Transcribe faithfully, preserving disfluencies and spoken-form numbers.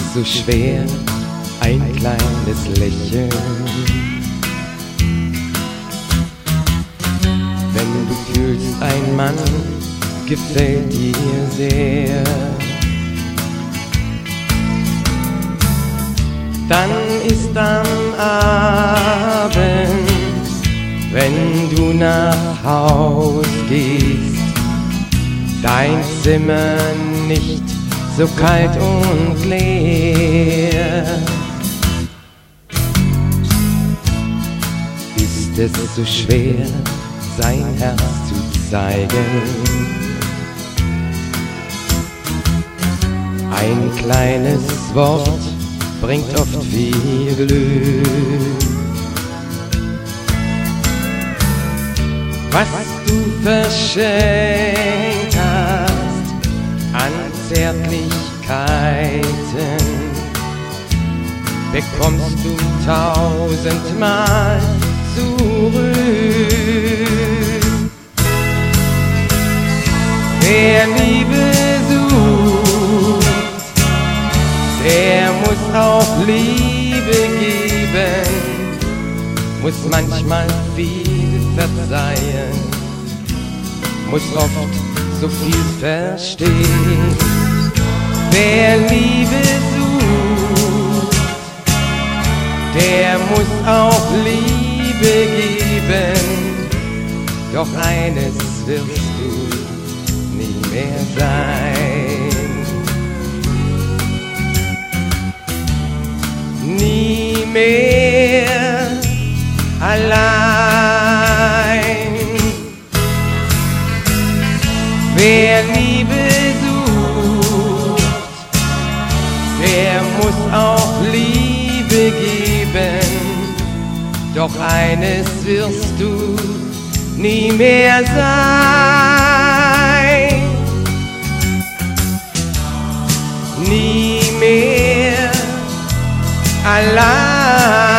so schwer, ein kleines Lächeln. Wenn du fühlst, ein Mann gefällt dir sehr, dann ist am Abend, wenn du nach Haus gehst, dein Zimmer nicht so kalt und leer. Ist es so schwer, sein Herz zu zeigen? Ein kleines Wort bringt oft viel Glück. Was du verschenkt hast an Zärtlichkeiten, bekommst du tausendmal zurück. Wer Liebe sucht, der muss auch Liebe geben, muss manchmal viel verzeihen, muss oft so viel verstehen. Wer Liebe sucht, der muss auch Liebe geben, doch eines wirst du nie mehr sein. Nie mehr allein. Wer Liebe sucht, der muss auch Liebe geben, doch eines wirst du nie mehr sein. Nie mehr allein.